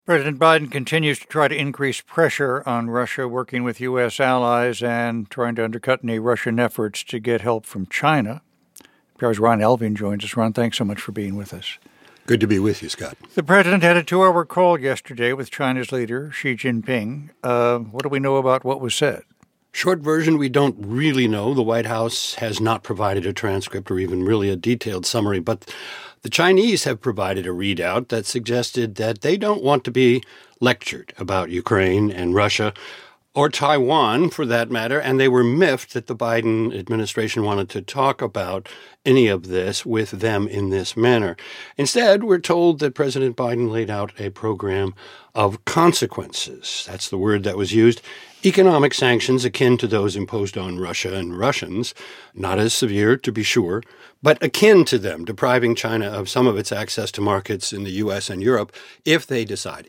President Biden continues to try to increase pressure on Russia, working with U.S. allies and trying to undercut any Russian efforts to get help from China. NPR's Ron Elving joins us. Ron, thanks so much for being with us. Good to be with you, Scott. The president had a 2-hour call yesterday with China's leader, Xi Jinping. What do we know about what was said? Short version, we don't really know. The White House has not provided a transcript or even really a detailed summary, but the Chinese have provided a readout that suggested that they don't want to be lectured about Ukraine and Russia, or Taiwan for that matter, and they were miffed that the Biden administration wanted to talk about any of this with them in this manner. Instead, we're told that President Biden laid out a program of consequences. That's the word that was used. Economic sanctions akin to those imposed on Russia and Russians, not as severe, to be sure, but akin to them, depriving China of some of its access to markets in the U.S. and Europe if they decide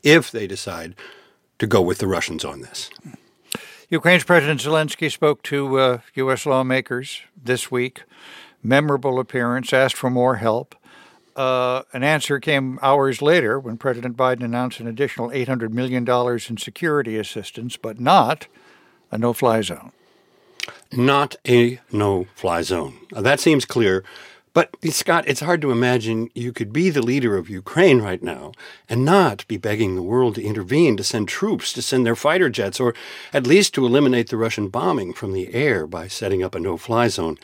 to go with the Russians on this. Ukraine's President Zelensky spoke to U.S. lawmakers this week. Memorable appearance, asked for more help. An answer came hours later when President Biden announced an additional $800 million in security assistance, but not a no-fly zone. Not a no-fly zone. That seems clear. But, Scott, it's hard to imagine you could be the leader of Ukraine right now and not be begging the world to intervene, to send troops, to send their fighter jets, or at least to eliminate the Russian bombing from the air by setting up a no-fly zone.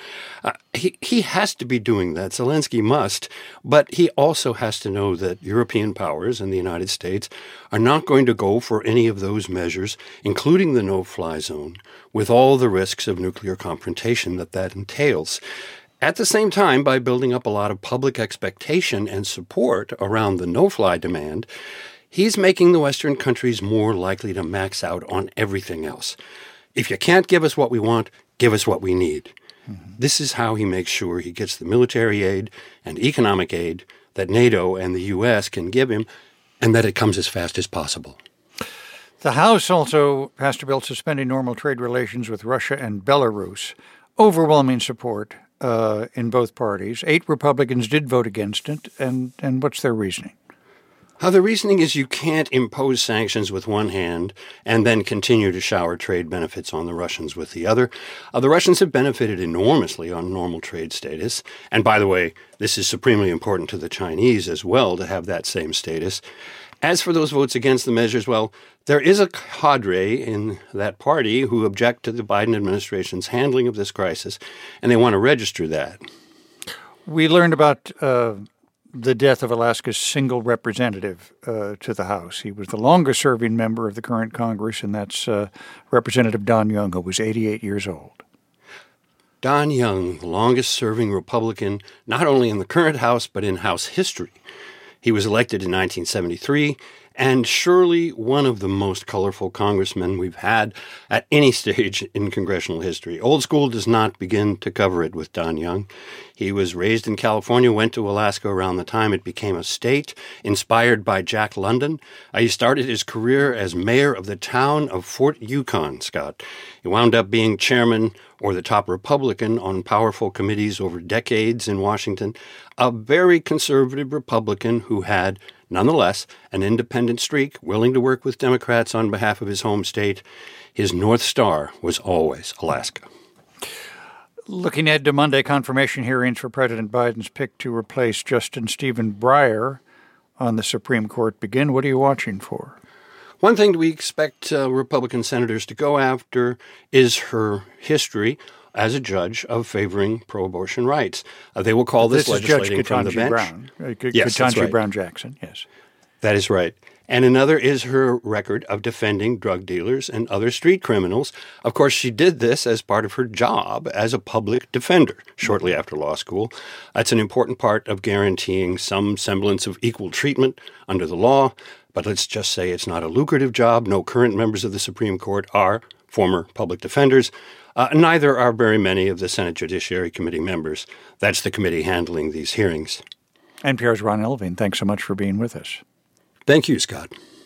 He has to be doing that. Zelensky must. But he also has to know that European powers and the United States are not going to go for any of those measures, including the no-fly zone, with all the risks of nuclear confrontation that entails. At the same time, by building up a lot of public expectation and support around the no-fly demand, he's making the Western countries more likely to max out on everything else. If you can't give us what we want, give us what we need. Mm-hmm. This is how he makes sure he gets the military aid and economic aid that NATO and the U.S. can give him, and that it comes as fast as possible. The House also passed a bill suspending normal trade relations with Russia and Belarus. Overwhelming support in both parties. 8 Republicans did vote against it, and what's their reasoning? The reasoning is you can't impose sanctions with one hand and then continue to shower trade benefits on the Russians with the other. The Russians have benefited enormously on normal trade status. And by the way, this is supremely important to the Chinese as well to have that same status. As for those votes against the measures, well, there is a cadre in that party who object to the Biden administration's handling of this crisis, and they want to register that. We learned about the death of Alaska's single representative to the House. He was the longest-serving member of the current Congress, and that's Representative Don Young, who was 88 years old. Don Young, the longest-serving Republican, not only in the current House, but in House history. He was elected in 1973, and surely one of the most colorful congressmen we've had at any stage in congressional history. Old school does not begin to cover it with Don Young. He was raised in California, went to Alaska around the time it became a state, inspired by Jack London. He started his career as mayor of the town of Fort Yukon, Scott. He wound up being chairman or the top Republican on powerful committees over decades in Washington, a very conservative Republican who had, nonetheless, an independent streak, willing to work with Democrats on behalf of his home state. His North Star was always Alaska. Looking ahead to Monday confirmation hearings for President Biden's pick to replace Justice Stephen Breyer on the Supreme Court begin, what are you watching for? One thing we expect Republican senators to go after is her history as a judge of favoring pro-abortion rights. They will call this legislating from the bench. Brown. Yes, that's right. Brown Jackson, yes. That is right. And another is her record of defending drug dealers and other street criminals. Of course, she did this as part of her job as a public defender shortly after law school. That's an important part of guaranteeing some semblance of equal treatment under the law. But let's just say it's not a lucrative job. No current members of the Supreme Court are former public defenders. Neither are very many of the Senate Judiciary Committee members. That's the committee handling these hearings. NPR's Ron Elving, thanks so much for being with us. Thank you, Scott.